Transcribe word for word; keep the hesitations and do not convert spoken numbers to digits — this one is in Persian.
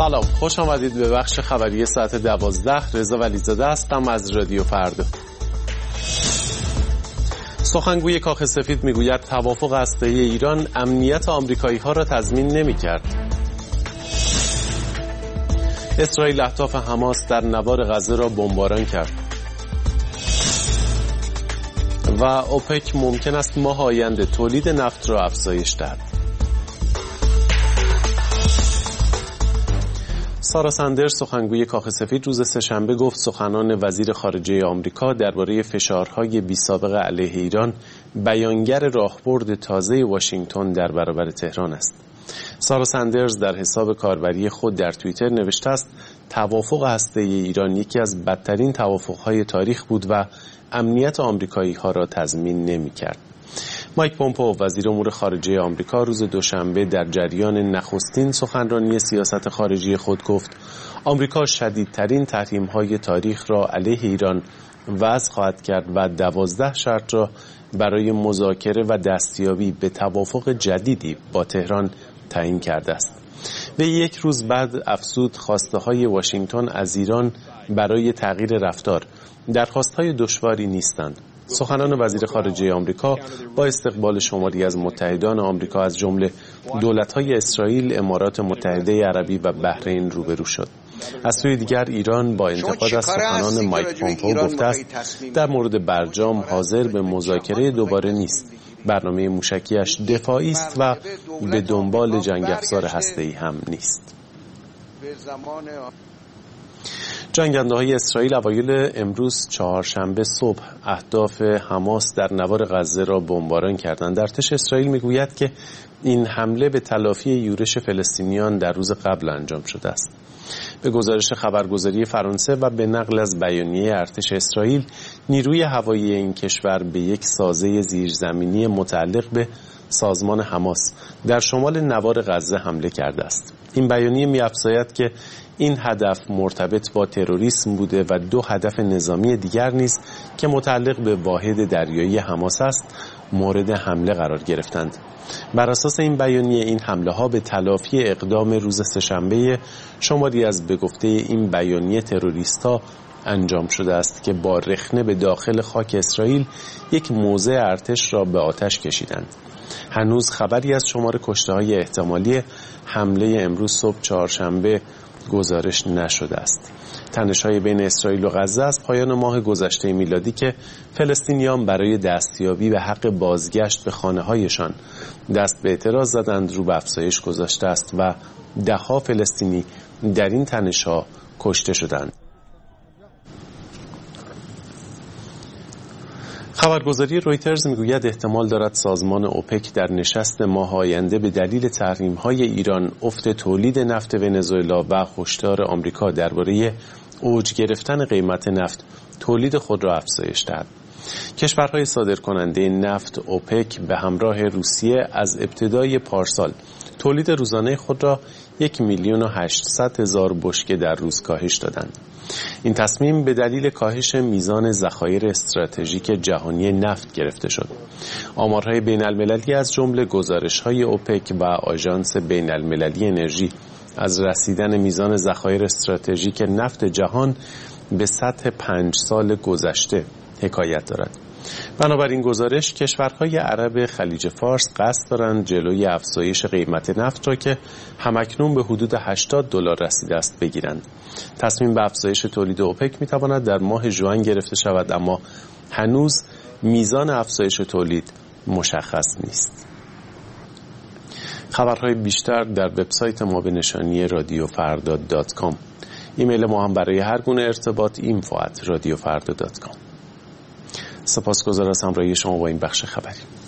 سلام، خوش آمدید به بخش خبری ساعت دوازده. رضا ولیزاده هستم از رادیو فردا. سخنگوی کاخ سفید میگوید توافق هسته‌ای ایران امنیت آمریکایی‌ها را تضمین نمی‌کرد. اسرائیل اهداف حماس در نوار غزه را بمباران کرد. و اوپک ممکن است ماه آینده تولید نفت را افزایش دهد. سارا سندرز سخنگوی کاخ سفید روز سه‌شنبه گفت سخنان وزیر خارجه آمریکا درباره فشارهای بی‌سابقه علیه ایران بیانگر راهبرد تازه واشنگتن در برابر تهران است. سارا سندرز در حساب کاربری خود در توییتر نوشته است توافق هسته‌ای ایران یکی از بدترین توافق‌های تاریخ بود و امنیت آمریکایی‌ها را تضمین نمی‌کرد. مایک پومپئو وزیر امور خارجه آمریکا روز دوشنبه در جریان نخستین سخنرانی سیاست خارجی خود گفت آمریکا شدیدترین تحریم‌های تاریخ را علیه ایران وضع خواهد کرد و دوازده شرط را برای مذاکره و دستیابی به توافق جدیدی با تهران تعیین کرده است. و یک روز بعد افزود خواسته‌های واشنگتن از ایران برای تغییر رفتار درخواست‌های دشواری نیستند. سخنان وزیر خارجه آمریکا با استقبال شماری از متحدان آمریکا از جمله دولت‌های اسرائیل، امارات متحده عربی و بحرین روبرو شد. از سوی دیگر ایران با انتقاد از سخنان مایک پومپئو گفته است در مورد برجام حاضر به مذاکره دوباره نیست. برنامه موشکیش دفاعی است و به دنبال جنگ افزار هسته‌ای هم نیست. جنگنده‌های اسرائیل اوایل امروز چهارشنبه صبح اهداف حماس در نوار غزه را بمباران کردند. ارتش اسرائیل میگوید که این حمله به تلافی یورش فلسطینیان در روز قبل انجام شده است. به گزارش خبرگزاری فرانسه و به نقل از بیانیه ارتش اسرائیل، نیروی هوایی این کشور به یک سازه زیرزمینی متعلق به سازمان حماس در شمال نوار غزه حمله کرده است. این بیانیه می‌افزاید که این هدف مرتبط با تروریسم بوده و دو هدف نظامی دیگر نیز که متعلق به واحد دریایی حماس است مورد حمله قرار گرفتند. بر اساس این بیانیه این حمله ها به تلافی اقدام روز سه‌شنبه شماری از به گفته این بیانیه تروریست‌ها انجام شده است که با رخنه به داخل خاک اسرائیل یک موضع ارتش را به آتش کشیدند. هنوز خبری از شمار کشته‌های احتمالی حمله امروز صبح چهارشنبه گزارش نشده است. تنش‌های بین اسرائیل و غزه از پایان ماه گذشته میلادی که فلسطینیان برای دستیابی به حق بازگشت به خانه‌هایشان دست به اعتراض زدند رو به افزایش گذاشته است و ده‌ها فلسطینی در این تنش‌ها کشته شدند. خبرگزاری رویترز میگوید احتمال دارد سازمان اوپک در نشست ماه آینده به دلیل تحریم‌های ایران، افت تولید نفت ونزوئلا و هشدار آمریکا درباره اوج گرفتن قیمت نفت تولید خود را افزایش دهد. کشورهای صادرکننده نفت اوپک به همراه روسیه از ابتدای پارسال تولید روزانه خود را یک میلیون و هشتصد هزار بشکه در روز کاهش دادند. این تصمیم به دلیل کاهش میزان ذخایر استراتژیک جهانی نفت گرفته شد. آمارهای بین المللی از جمله گزارش‌های اوپک و آژانس بین المللی انرژی از رسیدن میزان ذخایر استراتژیک نفت جهان به سطح پنج سال گذشته حکایت دارد. بنابراین گزارش کشورهای عرب خلیج فارس قصد دارند جلوی افزایش قیمت نفت را که همکنون به حدود هشتاد دلار رسیده است بگیرند. تصمیم به افزایش تولید اوپک میتواند در ماه ژوئن گرفته شود، اما هنوز میزان افزایش تولید مشخص نیست. خبرهای بیشتر در وبسایت ما به نشانی رادیو فردا دات کام. ایمیل ما هم برای هر گونه ارتباط اینفو ات رادیو فردا دات کام. سپاسگزار از همراهی شما با این بخش خبری.